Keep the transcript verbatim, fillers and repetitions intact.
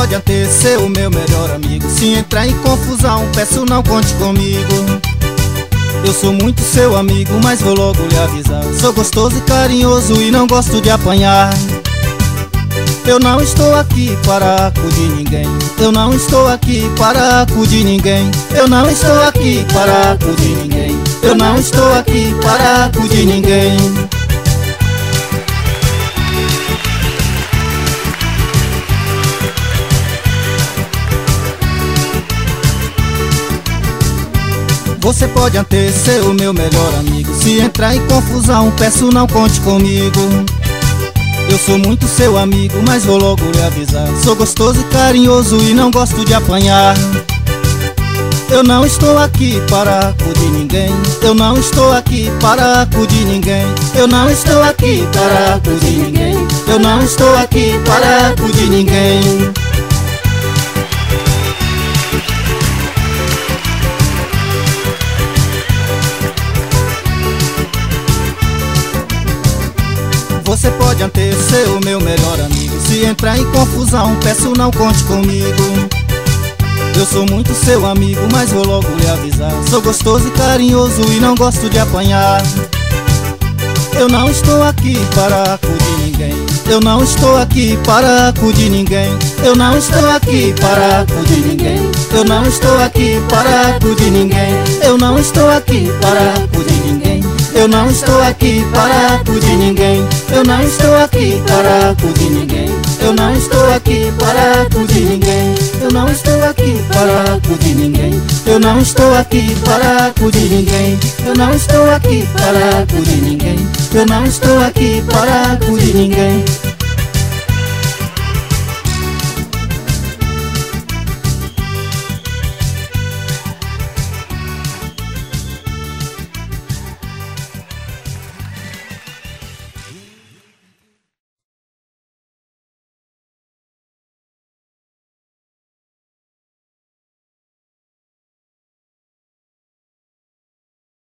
pode até ser o meu melhor amigo. Se entrar em confusão, peço não conte comigo. Eu sou muito seu amigo, mas vou logo lhe avisar. Sou gostoso e carinhoso e não gosto de apanhar. Eu não estou aqui para acudir ninguém. Eu não estou aqui para acudir ninguém. Eu não estou aqui para acudir ninguém. Eu não estou aqui para acudir ninguém. Você pode até ser o meu melhor amigo. Se entrar em confusão, peço não conte comigo. Eu sou muito seu amigo, mas vou logo lhe avisar. Sou gostoso e carinhoso e não gosto de apanhar. Eu não estou aqui para acudir ninguém. Eu não estou aqui para acudir ninguém. Eu não estou aqui para acudir ninguém. Eu não estou aqui para acudir ninguém. Você pode até ser o meu melhor amigo. Se entrar em confusão, peço não conte comigo. Eu sou muito seu amigo, mas vou logo lhe avisar. Sou gostoso e carinhoso e não gosto de apanhar. Eu não estou aqui para acudir ninguém. Eu não estou aqui para acudir ninguém. Eu não estou aqui para acudir ninguém. Eu não estou aqui para acudir ninguém. Eu não estou aqui para acudir ninguém. Eu não estou aqui para acudir ninguém. Eu não estou aqui para acudir ninguém. Eu não estou aqui para acudir ninguém. Eu não estou aqui para acudir ninguém. Eu não estou aqui para acudir ninguém. Eu não estou aqui para acudir ninguém. Eu não estou aqui para acudir ninguém.